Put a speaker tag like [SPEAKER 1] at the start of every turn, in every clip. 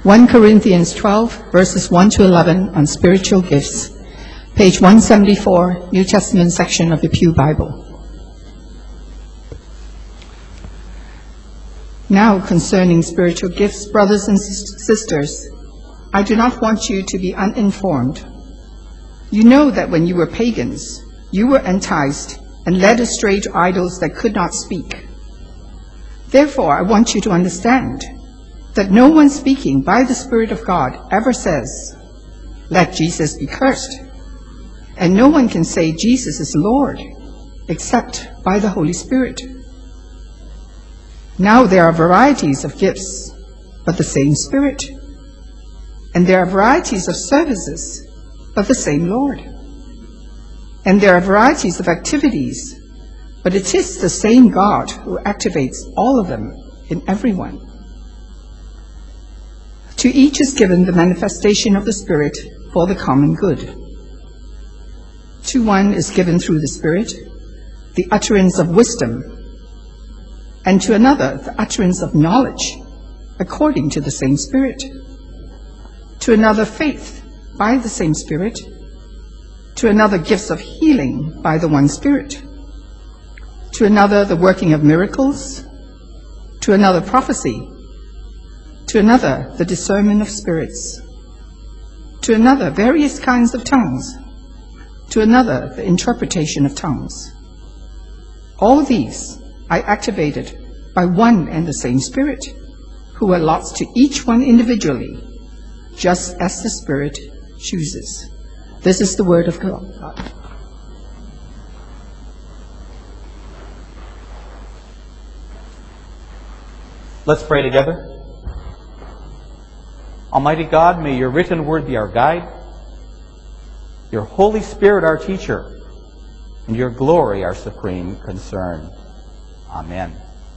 [SPEAKER 1] 1 Corinthians 12, verses 1 to 11 on spiritual gifts. Page 174, New Testament section of the Pew Bible. Now concerning spiritual gifts, brothers and sisters, I do not want you to be uninformed. You know that when you were pagans, you were enticed and led astray to idols that could not speak. Therefore, I want you to understand that no one speaking by the Spirit of God ever says, "Let Jesus be cursed." And no one can say Jesus is Lord except by the Holy Spirit. Now there are varieties of gifts, but the same Spirit. And there are varieties of services, but the same Lord. And there are varieties of activities, but it is the same God who activates all of them in everyone. To each is given the manifestation of the Spirit for the common good. To one is given through the Spirit the utterance of wisdom, and to another the utterance of knowledge, according to the same Spirit. To another faith by the same Spirit. To another gifts of healing by the one Spirit. To another the working of miracles. To another prophecy. To another the discernment of spirits. To another various kinds of tongues. To another the interpretation of tongues. All these I activated by one and the same Spirit, who allots to each one individually, just as the Spirit chooses. This is the word of God.
[SPEAKER 2] Let's pray together. Almighty God, may your written word be our guide, your Holy Spirit our teacher, and your glory our supreme concern. Amen.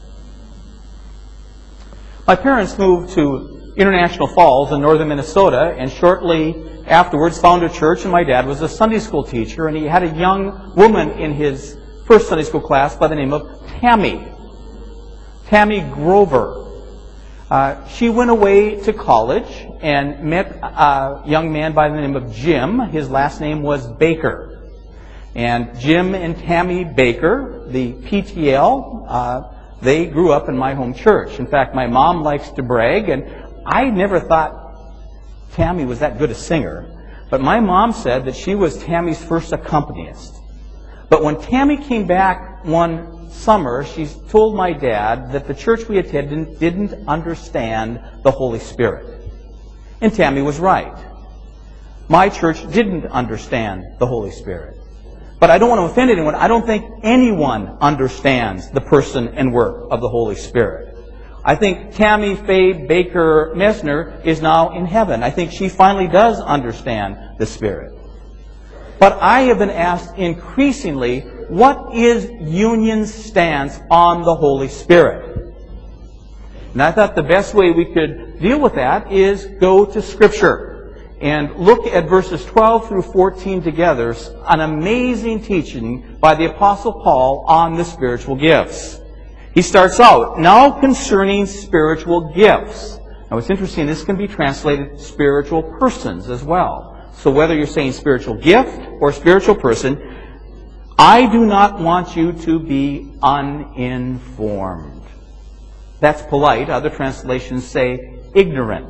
[SPEAKER 2] My parents moved to International Falls in northern Minnesota, and shortly afterwards founded a church, and my dad was a Sunday school teacher, and he had a young woman in his first Sunday school class by the name of Tammy Grover. She went away to college and met a young man by the name of Jim. His last name was Baker. And Jim and Tammy Baker, the PTL, they grew up in my home church. In fact, my mom likes to brag, and I never thought Tammy was that good a singer. But my mom said that she was Tammy's first accompanist. But when Tammy came back one summer, she told my dad that the church we attended didn't understand the Holy Spirit. And Tammy was right. My church didn't understand the Holy Spirit. But I don't want to offend anyone. I don't think anyone understands the person and work of the Holy Spirit. I think Tammy Faye Baker Messner is now in heaven. I think she finally does understand the Spirit. But I have been asked increasingly, what is Union's stance on the Holy Spirit? And I thought the best way we could deal with that is go to Scripture and look at verses 12 through 14 together, an amazing teaching by the Apostle Paul on the spiritual gifts. He starts out, now concerning spiritual gifts. Now it's interesting, this can be translated spiritual persons as well. So whether you're saying spiritual gift or spiritual person, I do not want you to be uninformed. That's polite. Other translations say ignorant.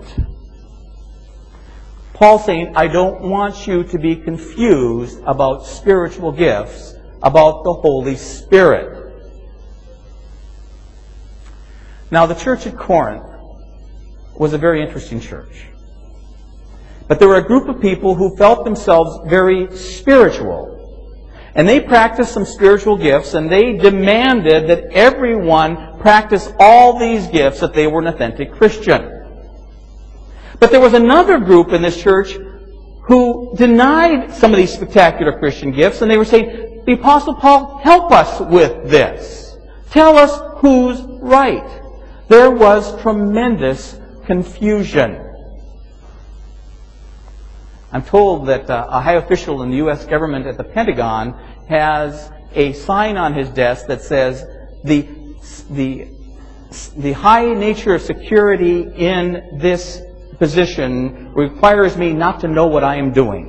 [SPEAKER 2] Paul's saying, I don't want you to be confused about spiritual gifts, about the Holy Spirit. Now, the church at Corinth was a very interesting church. But there were a group of people who felt themselves very spiritual. And they practiced some spiritual gifts, and they demanded that everyone practice all these gifts if they were an authentic Christian. But there was another group in this church who denied some of these spectacular Christian gifts, and they were saying, the Apostle Paul, help us with this. Tell us who's right. There was tremendous confusion. I'm told that a high official in the U.S. government at the Pentagon has a sign on his desk that says, the high nature of security in this position requires me not to know what I am doing.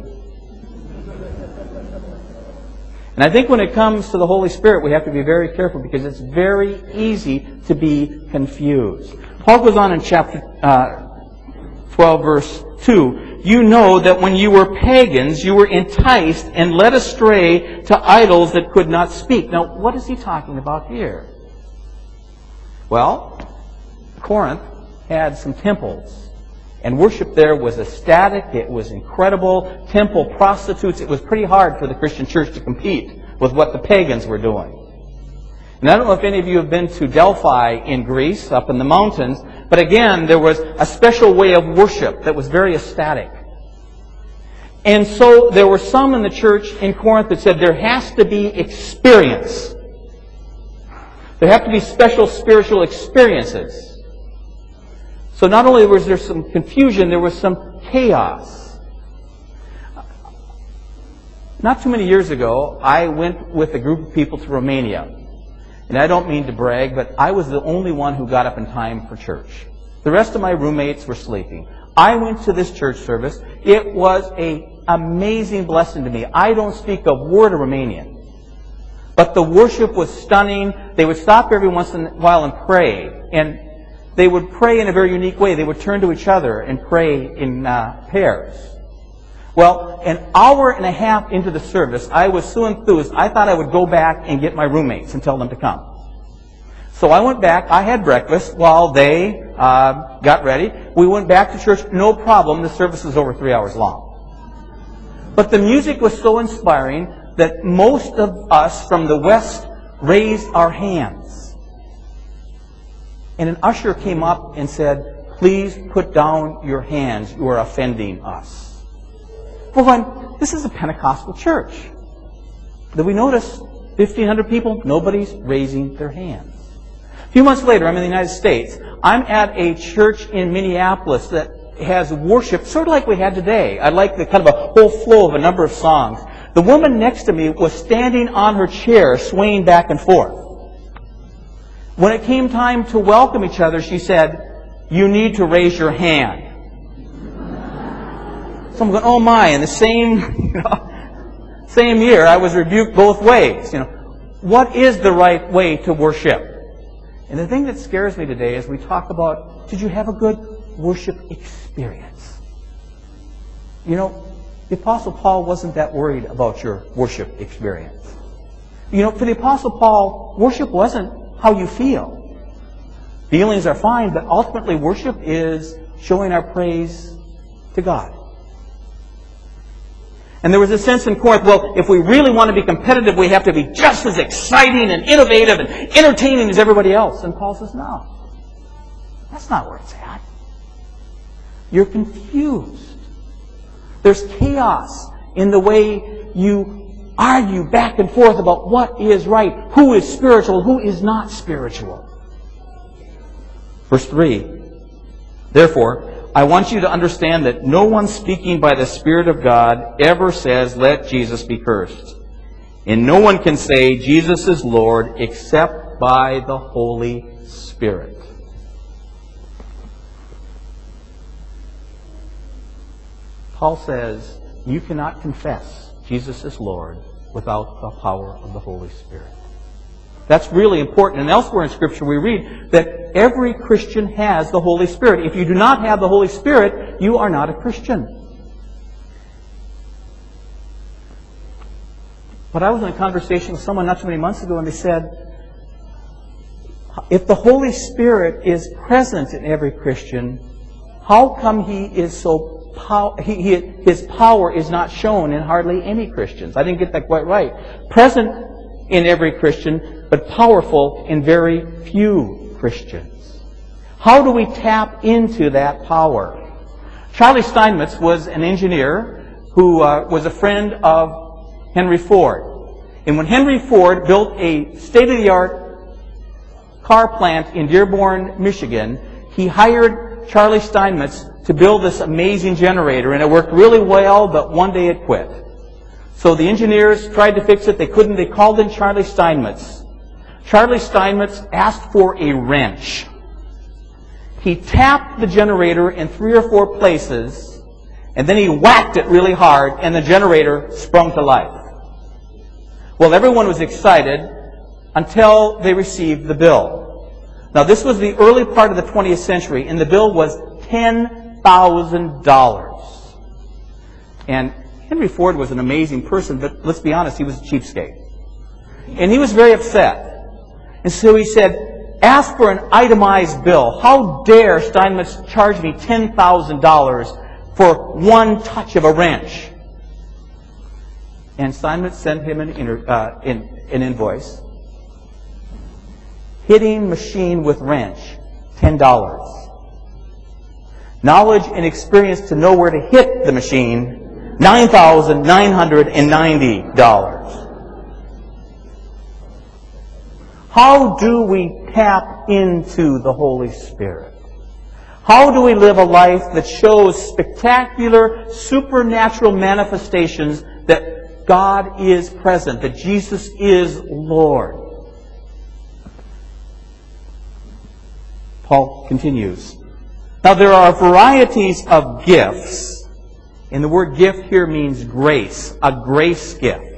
[SPEAKER 2] And I think when it comes to the Holy Spirit, we have to be very careful because it's very easy to be confused. Paul goes on in chapter 12, verse 2. You know that when you were pagans, you were enticed and led astray to idols that could not speak. Now, what is he talking about here? Well, Corinth had some temples. And worship there was ecstatic. It was incredible. Temple prostitutes. It was pretty hard for the Christian church to compete with what the pagans were doing. And I don't know if any of you have been to Delphi in Greece, up in the mountains, but again, there was a special way of worship that was very ecstatic. And so there were some in the church in Corinth that said there has to be experience. There have to be special spiritual experiences. So not only was there some confusion, there was some chaos. Not too many years ago, I went with a group of people to Romania. And I don't mean to brag, but I was the only one who got up in time for church. The rest of my roommates were sleeping. I went to this church service. It was an amazing blessing to me. I don't speak a word of Romanian. But the worship was stunning. They would stop every once in a while and pray. And they would pray in a very unique way. They would turn to each other and pray in pairs. Well, an hour and a half into the service, I was so enthused, I thought I would go back and get my roommates and tell them to come. So I went back. I had breakfast while they got ready. We went back to church. No problem. The service was over 3 hours long. But the music was so inspiring that most of us from the West raised our hands. And an usher came up and said, please put down your hands. You are offending us. Well, this is a Pentecostal church. Did we notice 1,500 people? Nobody's raising their hands. A few months later, I'm in the United States. I'm at a church in Minneapolis that has worship sort of like we had today. I like the kind of a whole flow of a number of songs. The woman next to me was standing on her chair, swaying back and forth. When it came time to welcome each other, she said, you need to raise your hand. So I'm going, oh my, in the same year, I was rebuked both ways. What is the right way to worship? And the thing that scares me today is we talk about, did you have a good worship experience? The Apostle Paul wasn't that worried about your worship experience. For the Apostle Paul, worship wasn't how you feel. Feelings are fine, but ultimately worship is showing our praise to God. And there was a sense in Corinth, well, if we really want to be competitive, we have to be just as exciting and innovative and entertaining as everybody else. And Paul says, no, that's not where it's at. You're confused. There's chaos in the way you argue back and forth about what is right, who is spiritual, who is not spiritual. Verse 3, therefore, I want you to understand that no one speaking by the Spirit of God ever says, let Jesus be cursed. And no one can say Jesus is Lord except by the Holy Spirit. Paul says, you cannot confess Jesus is Lord without the power of the Holy Spirit. That's really important. And elsewhere in Scripture we read that every Christian has the Holy Spirit. If you do not have the Holy Spirit, you are not a Christian. But I was in a conversation with someone not too many months ago, and they said, if the Holy Spirit is present in every Christian, how come He is so His power is not shown in hardly any Christians? I didn't get that quite right. Present in every Christian, but powerful in very few Christians. How do we tap into that power? Charlie Steinmetz was an engineer who was a friend of Henry Ford. And when Henry Ford built a state-of-the-art car plant in Dearborn, Michigan, he hired Charlie Steinmetz to build this amazing generator, and it worked really well, but one day it quit. So the engineers tried to fix it. They couldn't. They called in Charlie Steinmetz. Charlie Steinmetz asked for a wrench. He tapped the generator in 3 or 4 places, and then he whacked it really hard, and the generator sprung to life. Well, everyone was excited until they received the bill. Now, this was the early part of the 20th century, and the bill was $10,000. And Henry Ford was an amazing person, but let's be honest, he was a cheapskate. And he was very upset. And so he said, ask for an itemized bill. How dare Steinmetz charge me $10,000 for one touch of a wrench? And Steinmetz sent him an invoice. Hitting machine with wrench, $10. Knowledge and experience to know where to hit the machine, $9,990. How do we tap into the Holy Spirit? How do we live a life that shows spectacular, supernatural manifestations that God is present, that Jesus is Lord? Paul continues. Now, there are varieties of gifts, and the word gift here means grace, a grace gift.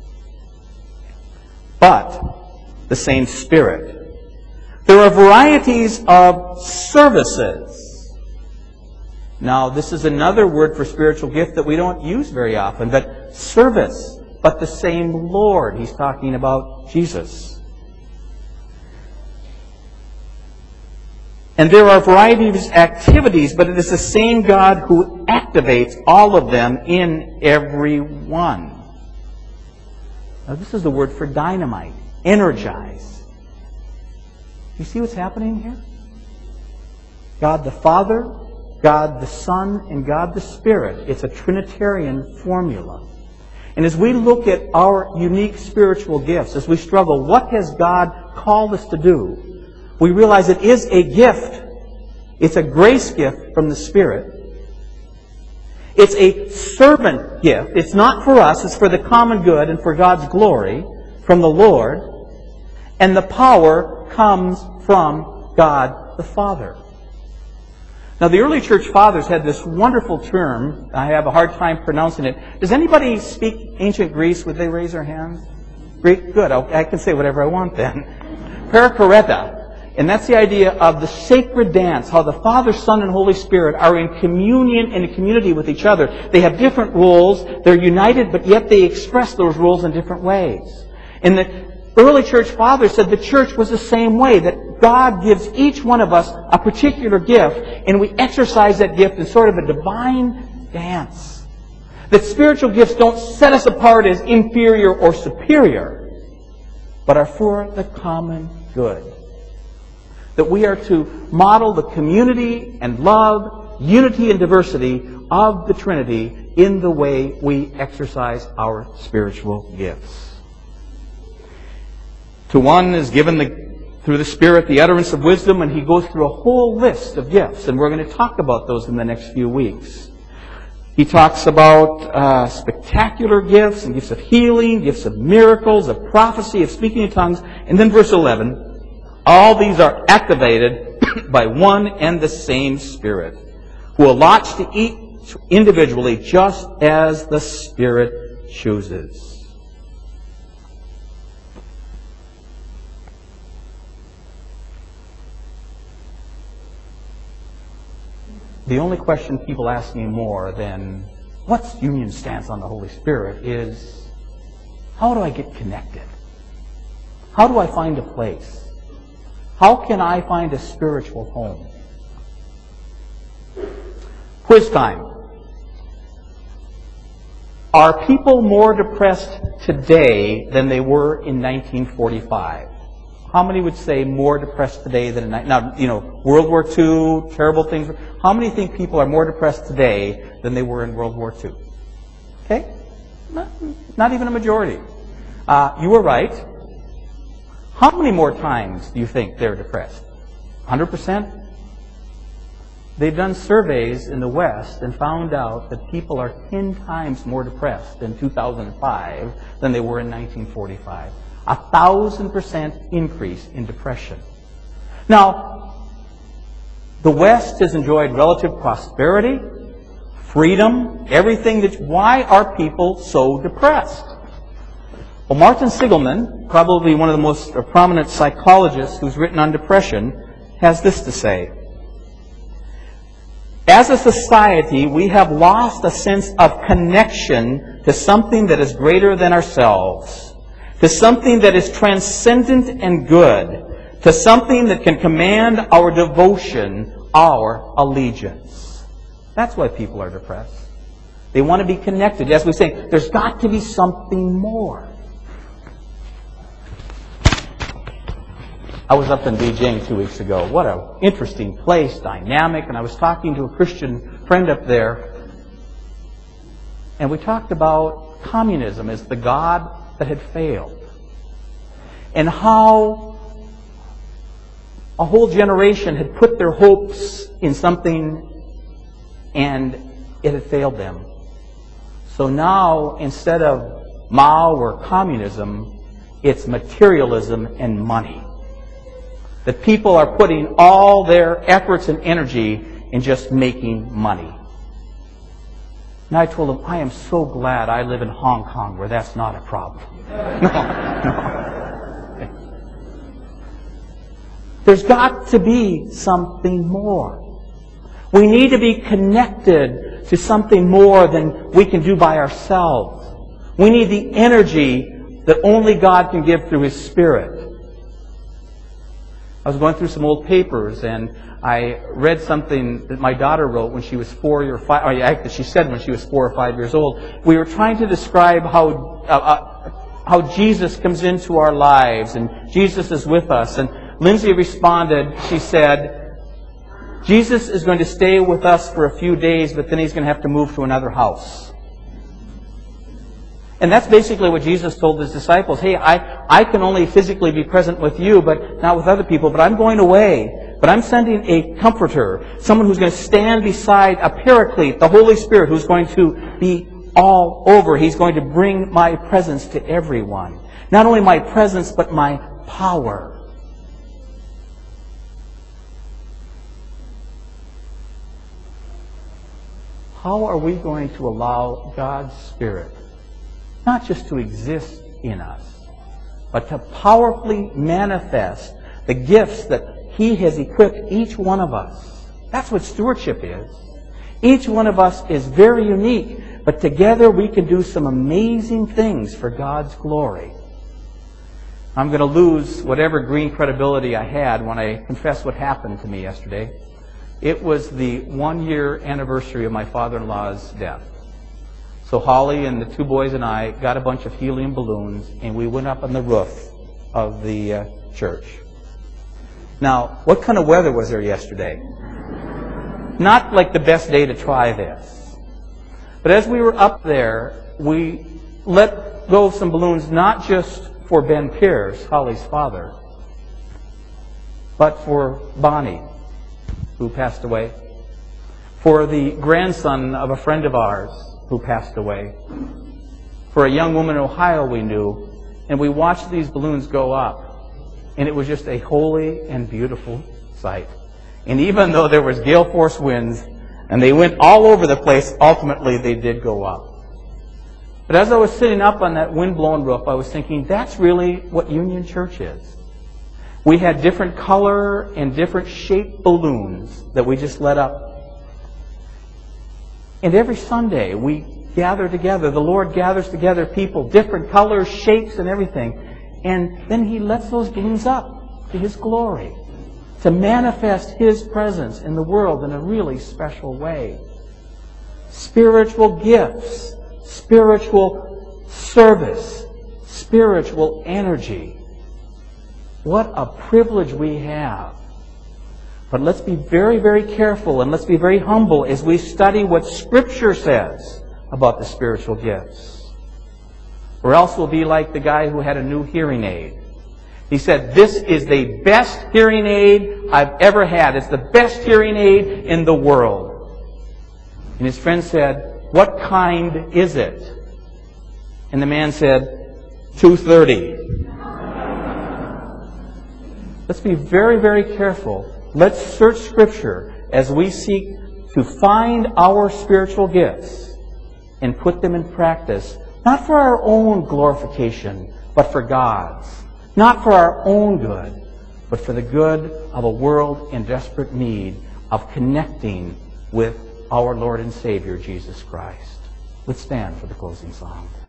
[SPEAKER 2] But the same Spirit. There are varieties of services. Now, this is another word for spiritual gift that we don't use very often, but service, but the same Lord. He's talking about Jesus. And there are varieties of activities, but it is the same God who activates all of them in every one. Now, this is the word for dynamite, energize. You see what's happening here? God the Father, God the Son, and God the Spirit. It's a Trinitarian formula. And as we look at our unique spiritual gifts, as we struggle, what has God called us to do? We realize it is a gift. It's a grace gift from the Spirit. It's a servant gift. It's not for us. It's for the common good and for God's glory from the Lord. And the power comes from God the Father. Now, the early church fathers had this wonderful term. I have a hard time pronouncing it. Does anybody speak ancient Greece? Would they raise their hand? Greek? Good. I can say whatever I want then. Perikoreta. And that's the idea of the sacred dance, how the Father, Son, and Holy Spirit are in communion and in community with each other. They have different roles. They're united, but yet they express those roles in different ways. And the early church fathers said the church was the same way, that God gives each one of us a particular gift, and we exercise that gift in sort of a divine dance. That spiritual gifts don't set us apart as inferior or superior, but are for the common good. That we are to model the community and love, unity and diversity of the Trinity in the way we exercise our spiritual gifts. To one is given through the Spirit the utterance of wisdom, and he goes through a whole list of gifts, and we're going to talk about those in the next few weeks. He talks about spectacular gifts and gifts of healing, gifts of miracles, of prophecy, of speaking in tongues, and then verse 11, all these are activated by one and the same Spirit, who allots to each individually just as the Spirit chooses. The only question people ask me more than, what's Union's stance on the Holy Spirit, is, how do I get connected? How do I find a place? How can I find a spiritual home? Quiz time. Are people more depressed today than they were in 1945? How many would say more depressed today than in... Now, World War II, terrible things. How many think people are more depressed today than they were in World War II? Okay? Not even a majority. You were right. How many more times do you think they're depressed? 100%? They've done surveys in the West and found out that people are 10 times more depressed in 2005 than they were in 1945. 1,000% increase in depression. Now, The West has enjoyed relative prosperity, freedom, everything. Why are people so depressed? Well, Martin Seligman, probably one of the most prominent psychologists who's written on depression, has this to say. As a society, we have lost a sense of connection to something that is greater than ourselves, to something that is transcendent and good, to something that can command our devotion, our allegiance. That's why people are depressed. They want to be connected. As we say, there's got to be something more. I was up in Beijing 2 weeks ago. What an interesting place, dynamic. And I was talking to a Christian friend up there. And we talked about communism as the god that had failed. And how a whole generation had put their hopes in something and it had failed them. So now, instead of Mao or communism, it's materialism and money. That people are putting all their efforts and energy in just making money. And I told him, I am so glad I live in Hong Kong where that's not a problem. No. There's got to be something more. We need to be connected to something more than we can do by ourselves. We need the energy that only God can give through His Spirit. I was going through some old papers and I read something that my daughter wrote when she was 4 or 5. Or actually, she said when she was 4 or 5 years old. We were trying to describe how Jesus comes into our lives and Jesus is with us. And Lindsay responded. She said, "Jesus is going to stay with us for a few days, but then He's going to have to move to another house." And that's basically what Jesus told His disciples. Hey, I can only physically be present with you, but not with other people. But I'm going away. But I'm sending a comforter, someone who's going to stand beside a paraclete, the Holy Spirit, who's going to be all over. He's going to bring my presence to everyone. Not only my presence, but my power. How are we going to allow God's Spirit not just to exist in us, but to powerfully manifest the gifts that He has equipped each one of us? That's what stewardship is. Each one of us is very unique, but together we can do some amazing things for God's glory. I'm going to lose whatever green credibility I had when I confess what happened to me yesterday. It was the 1-year anniversary of my father-in-law's death. So Holly and the 2 boys and I got a bunch of helium balloons and we went up on the roof of the church. Now, what kind of weather was there yesterday? Not like the best day to try this. But as we were up there, we let go of some balloons, not just for Ben Pierce, Holly's father, but for Bonnie, who passed away, for the grandson of a friend of ours who passed away, for a young woman in Ohio we knew, and we watched these balloons go up, and it was just a holy and beautiful sight. And even though there was gale force winds, and they went all over the place, ultimately they did go up. But as I was sitting up on that wind-blown roof, I was thinking, that's really what Union Church is. We had different color and different shaped balloons that we just let up. And every Sunday we gather together. The Lord gathers together people, different colors, shapes, and everything. And then He lets those balloons up to His glory, to manifest His presence in the world in a really special way. Spiritual gifts, spiritual service, spiritual energy. What a privilege we have. But let's be very, very careful and let's be very humble as we study what Scripture says about the spiritual gifts. Or else we'll be like the guy who had a new hearing aid. He said, "This is the best hearing aid I've ever had. It's the best hearing aid in the world." And his friend said, "What kind is it?" And the man said, "230. Let's be very, very careful. Let's search Scripture as we seek to find our spiritual gifts and put them in practice, not for our own glorification, but for God's. Not for our own good, but for the good of a world in desperate need of connecting with our Lord and Savior, Jesus Christ. Let's stand for the closing song.